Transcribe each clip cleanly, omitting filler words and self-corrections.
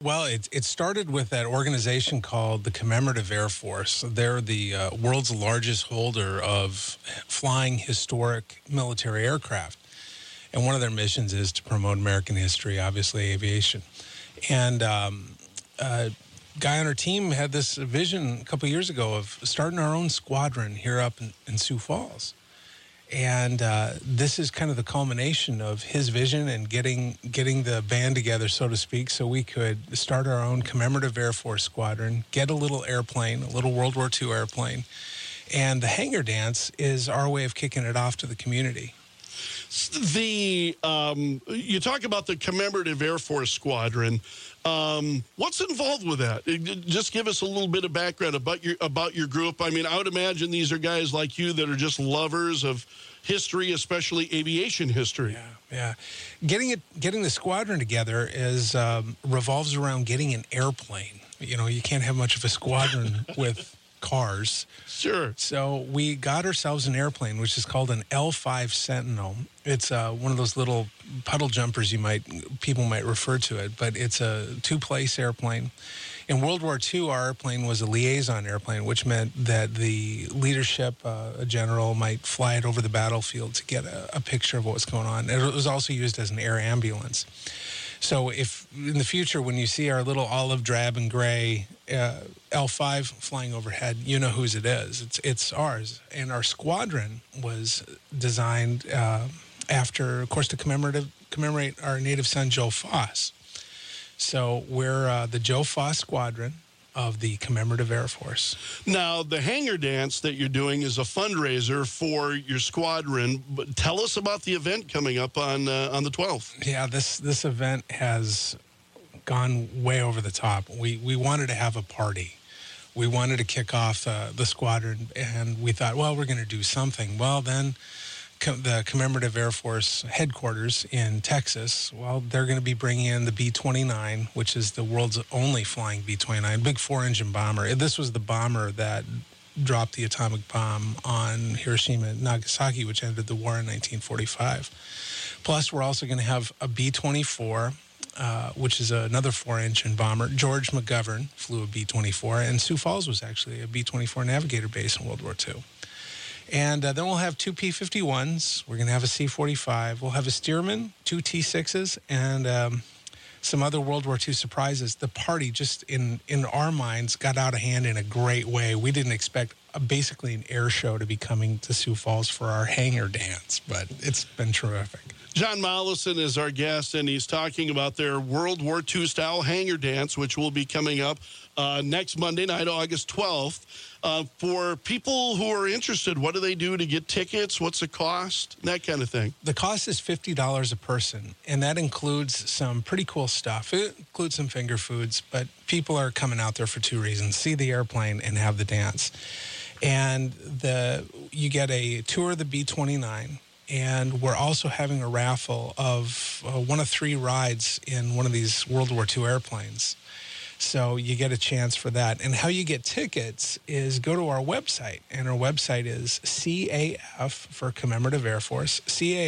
Well, it started with that organization called the Commemorative Air Force. They're the world's largest holder of flying historic military aircraft. And one of their missions is to promote American history, obviously aviation. And a guy on our team had this vision a couple of years ago of starting our own squadron here up in Sioux Falls. And this is kind of the culmination of his vision and getting the band together, so to speak, so we could start our own Commemorative Air Force squadron, get a little airplane, a little World War II airplane. And the hangar dance is our way of kicking it off to the community. You talk about the Commemorative Air Force Squadron. What's involved with that? Just give us a little bit of background about your group. I mean, I would imagine these are guys like you that are just lovers of history, especially aviation history. Yeah. Getting the squadron together revolves around getting an airplane. You know, you can't have much of a squadron with cars. Sure. So we got ourselves an airplane, which is called an L5 Sentinel. It's one of those little puddle jumpers people might refer to it, but it's a two-place airplane. In World War II, our airplane was a liaison airplane, which meant that the leadership, a general, might fly it over the battlefield to get a picture of what was going on. It was also used as an air ambulance. So if in the future, when you see our little olive drab and gray L5 flying overhead, you know whose it is. It's ours. And our squadron was designed after, of course, to commemorate our native son, Joe Foss. So we're the Joe Foss Squadron of the Commemorative Air Force. Now, the hangar dance that you're doing is a fundraiser for your squadron. But tell us about the event coming up on the 12th. Yeah, this event has gone way over the top. We wanted to have a party. We wanted to kick off the squadron, and we thought, well, we're going to do something. Well, then the Commemorative Air Force headquarters in Texas, well, they're going to be bringing in the B-29, which is the world's only flying B-29, big four-engine bomber. This was the bomber that dropped the atomic bomb on Hiroshima and Nagasaki, which ended the war in 1945. Plus, we're also going to have a B-24, which is another four-engine bomber. George McGovern flew a B-24, and Sioux Falls was actually a B-24 Navigator base in World War II. And then we'll have two P-51s. We're going to have a C-45. We'll have a Stearman, two T-6s, and some other World War II surprises. The party, just in our minds, got out of hand in a great way. We didn't expect basically an air show to be coming to Sioux Falls for our hangar dance, but it's been terrific. John Mollison is our guest, and he's talking about their World War II-style hangar dance, which will be coming up next Monday night, August 12th. For people who are interested, what do they do to get tickets? What's the cost? That kind of thing. The cost is $50 a person, and that includes some pretty cool stuff. It includes some finger foods, but people are coming out there for two reasons: see the airplane and have the dance. And you get a tour of the B-29, and we're also having a raffle of one of three rides in one of these World War II airplanes. So you get a chance for that. And how you get tickets is go to our website. And our website is CAF for Commemorative Air Force,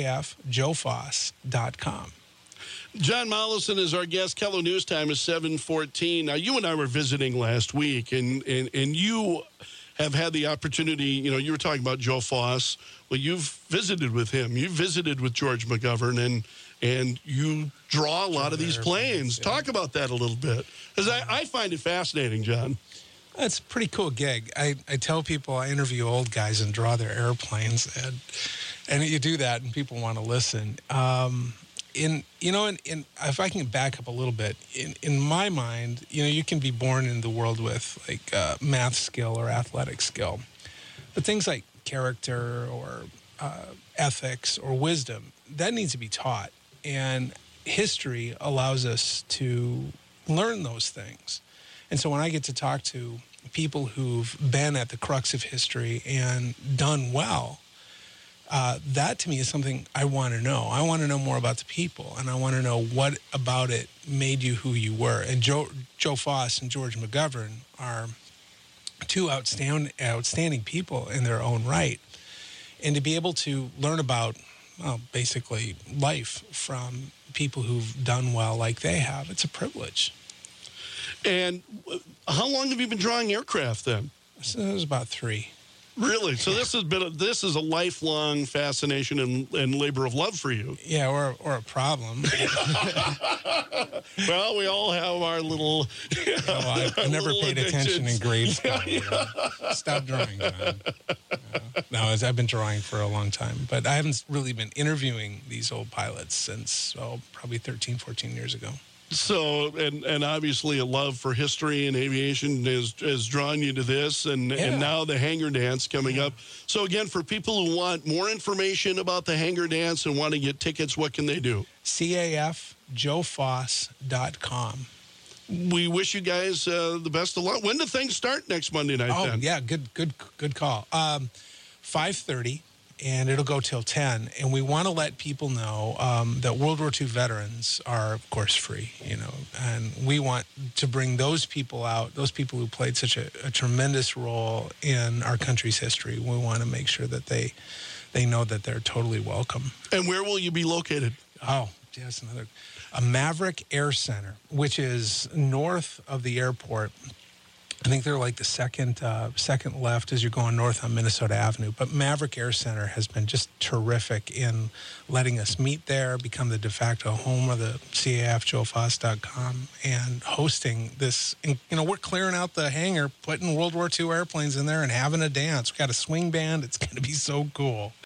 CAFJoeFoss.com. John Mollison is our guest. KELO News Time is 7:14. Now, you and I were visiting last week, and you have had the opportunity, you were talking about Joe Foss. Well, you've visited with him. You've visited with George McGovern, and you draw a lot of these planes. Yeah. Talk about that a little bit, because I find it fascinating, John. It's a pretty cool gig. I tell people I interview old guys and draw their airplanes, and you do that, and people want to listen. If I can back up a little bit, in my mind, you can be born in the world with like math skill or athletic skill, but things like character or ethics or wisdom, that needs to be taught. And history allows us to learn those things. And so when I get to talk to people who've been at the crux of history and done well, that to me is something I want to know. I want to know more about the people, and I want to know what about it made you who you were. And Joe Foss and George McGovern are two outstanding people in their own right. And to be able to learn about, basically life from people who've done well like they have, it's a privilege. And how long have you been drawing aircraft then? So it was about 3. Really? So this is a lifelong fascination and labor of love for you. Yeah, or a problem. Well, we all have our little. I never paid attention in grade school. Stop drawing, John. No, I've been drawing for a long time, but I haven't really been interviewing these old pilots since probably 13, 14 years ago. So, and obviously a love for history and aviation has drawn you to this, and now the Hangar Dance coming up. So again, for people who want more information about the Hangar Dance and want to get tickets, what can they do? CAFJoeFoss.com. We wish you guys the best of luck. When do things start next Monday night? Oh, then? yeah, good call. 5:30. And it'll go till 10. And we want to let people know that World War II veterans are, of course, free, and we want to bring those people out, those people who played such a tremendous role in our country's history. We want to make sure that they know that they're totally welcome. And where will you be located? Oh, yes, a Maverick Air Center, which is north of the airport. I think they're like the second left as you're going north on Minnesota Avenue. But Maverick Air Center has been just terrific in letting us meet there, become the de facto home of the CAFJoeFoss.com, and hosting this. We're clearing out the hangar, putting World War II airplanes in there and having a dance. We got a swing band. It's going to be so cool.